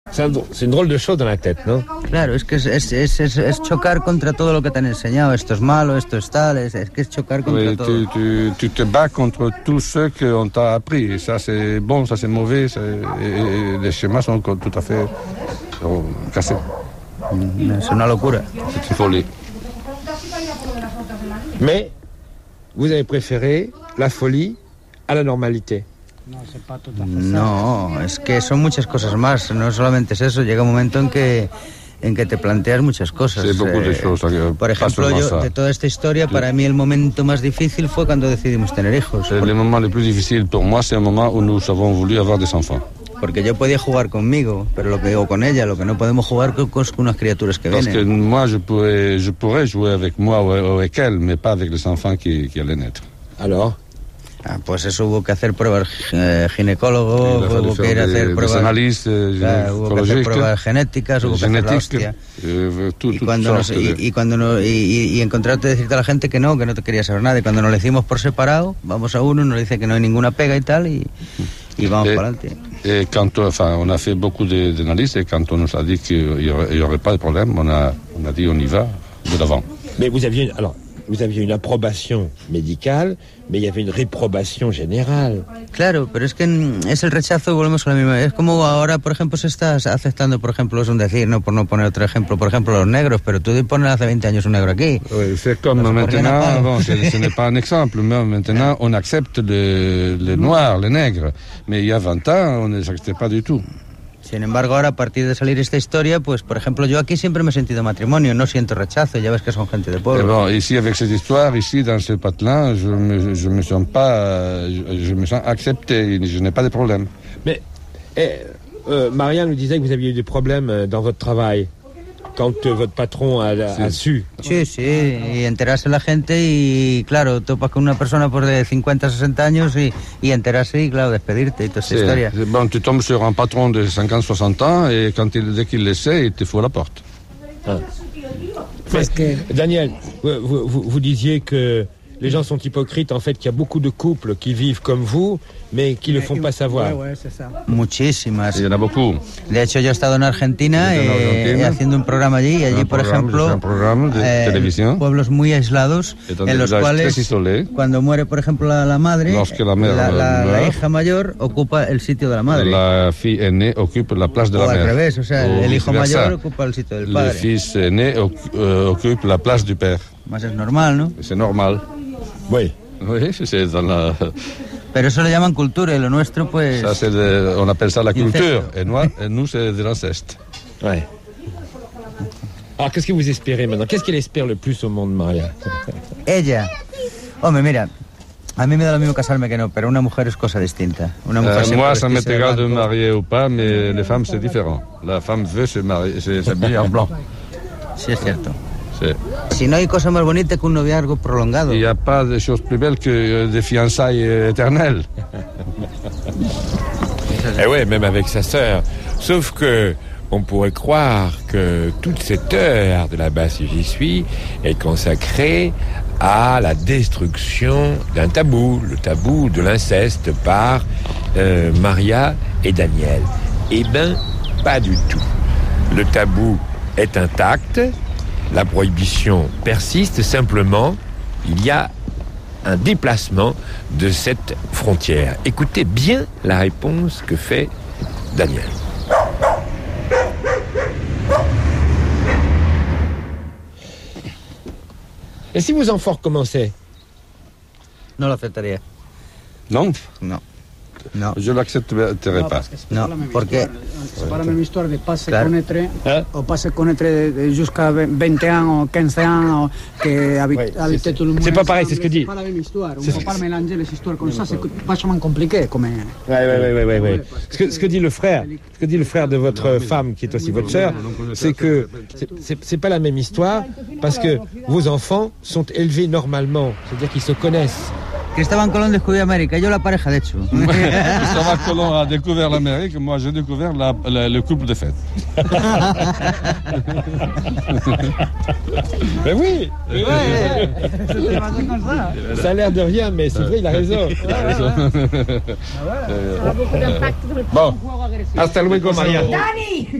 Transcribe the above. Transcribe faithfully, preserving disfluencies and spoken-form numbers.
C'est une drôle de chose dans la tête, ¿no? Claro, es que es, es, es, es, es chocar contra todo lo que te han enseñado. Esto es malo, esto es tal, es, es que es chocar contra oui, todo. Tu, tu, tu te bats contre tout ce qu'on t'a appris. Et ça c'est bon, ça c'est mauvais. C'est, et, et les schémas sont tout à fait sont cassés. Es una locura. C'est une folie. Mais vous avez préféré la folie à la normalité. No, es que son muchas cosas más, no solamente es eso, llega un momento en que en que te planteas muchas cosas. Sí, eh, por ejemplo, yo, de toda esta historia, sí. Para mí el momento más difícil fue cuando decidimos tener hijos. Por... Le moment le plus difficile pour moi, c'est un moment où nous avons voulu avoir des enfants. Porque yo podía jugar conmigo, pero lo que digo con ella, lo que no podemos jugar con, con unas criaturas que Parce vienen. Parce que moi, je pourrais, je pourrais jouer avec moi ou avec elle, mais pas avec les enfants qui, qui allaient naître. Alors? Ah, pues eso hubo que hacer pruebas eh, ginecólogos, hubo que ir a hacer pruebas, análisis, claro, hubo que hacer pruebas genéticas, hubo que hacer la hostia. Eh, tú, y, cuando nos, y, y cuando no, y, y encontrarte decirte a la gente que no, que no te quería saber nada. Y cuando nos lo hicimos por separado, vamos a uno, nos dice que no hay ninguna pega y tal, y, y vamos et, para adelante. Et quand, enfin, on a fait beaucoup d'analyses et quand on nous a dit qu'il n'y aurait, aurait pas de problème, on a, on a dit on y va de l'avant. Mais vous aviez, alors, vous aviez une approbation médicale, mais il y avait une réprobation générale. Claro, pero es que es el rechazo, volvemos a la misma. Es como ahora, por ejemplo, se está aceptando, por ejemplo, es un decir, no por no poner otro ejemplo, por ejemplo, los negros, pero tú pones hace veinte años un negro aquí. Oui, c'est comme no maintenant, bon, ce n'est pas un exemple, mais maintenant on accepte les, les noirs, les nègres, mais il y a vingt ans, on ne les acceptait pas du tout. Sin embargo, ahora a partir de salir esta historia, pues por ejemplo, yo aquí siempre me he sentido matrimonio, no siento rechazo, ya ves que son gente de pueblo. Bon, ici avec cette histoire, ici dans ce patelin, je me, je me sens pas, je, je me sens accepté, je n'ai pas de problème. Mais eh, euh, Maria nous disait que vous aviez eu des problèmes dans votre travail quand euh, votre patron a, a, a su. Sí, sí, y enterarse la gente y claro, topas con una persona por de cinquanta, sesenta años y, y enterarse y claro, despedirte y toda esa historia. Bon, tu tombes sur un patron de cinquante, soixante ans et quand il, dès qu'il le sait, il te fout à la porte. Ah. Parce que... Daniel, vous, vous, vous disiez que les gens sont hypocrites, en fait, qu'il y a beaucoup de couples qui vivent comme vous, mais qui ne le font pas savoir. Ouais, ouais, c'est ça. Muchísimas. Il y en a beaucoup. De hecho, yo he estado en Argentina, eh, Argentina haciendo un programa allí, y allí, por ejemplo, un programa de eh, televisión, pueblos muy aislados, en los cuales, cuando muere, por ejemplo, la, la madre, la, la, la, la hija mayor ocupa el sitio de la madre. La fille aînée occupe la place de o la mère. O al revés, o sea, o el hijo mayor ocupa el sitio del padre. Le fils aîné occupe la place du père. Más es normal, ¿no? C'est normal. Oui. Oui, c'est dans la... Pero eso le llaman cultura y lo nuestro, pues... Ça, c'est de, on appelle ça la culture. Et nous, et nous c'est de l'inceste. Ouais. Alors, qu'est-ce que vous espérez maintenant? Qu'est-ce qu'elle espère le plus au monde, Maria? Ella. Hombre, mira, a mí me da lo mismo casarme que no, pero una mujer es cosa distinta. Una mujer euh, moi, ça m'est égal de me marier ou pas, mais les femmes, c'est différent. La femme veut se marier, s'habiller en blanc. Sí, es cierto. Sí. Si no hay cosa más bonita que un noviazgo prolongado. Il n'y a pas de chose plus belle que des fiançailles éternelles. Eh ouais, même avec sa sœur. Sauf que on pourrait croire que toute cette heure de la basse j'y suis est consacrée à la destruction d'un tabou, le tabou de l'inceste par euh, Maria et Daniel. Eh ben, pas du tout. Le tabou est intact. La prohibition persiste, simplement, il y a un déplacement de cette frontière. Écoutez bien la réponse que fait Daniel. Et si vos enfants recommençaient? No lo aceptaría. Non? No. No. Je l'accepterai no, pas. No, porque... C'est pas la même histoire de passer claro. connaître, hein? ou passer connaître jusqu'à vingt ans ou quinze ans, que habite, ouais, habite tout le monde. C'est pas pareil, c'est ce que dit. C'est pas la même histoire. On ne peut pas mélanger les histoires comme ça, c'est vachement compliqué. Comme... Ouais, ouais, ouais, ouais, ouais. Ce que, ce que dit le frère, ce que dit le frère de votre femme, qui est aussi votre sœur, c'est que c'est, c'est, c'est pas la même histoire, parce que vos enfants sont élevés normalement, c'est-à-dire qu'ils se connaissent. Cristóbal Colón descubrió América, yo la pareja de hecho. Cristóbal Colón a découvert l'Amérique, moi j'ai découvert la, la, le couple de fête. Mais oui, ouais, ouais. Comme ça. Ça a l'air de rien, mais c'est vrai, il a raison. Il a raison. Bon, hasta luego, Maria.